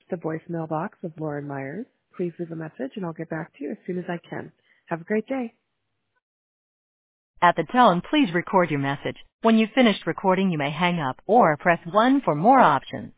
the voicemail box of Lauren Myers. Please leave a message and I'll get back to you as soon as I can. Have a great day. At the tone, please record your message. When you've finished recording, you may hang up or press 1 for more options.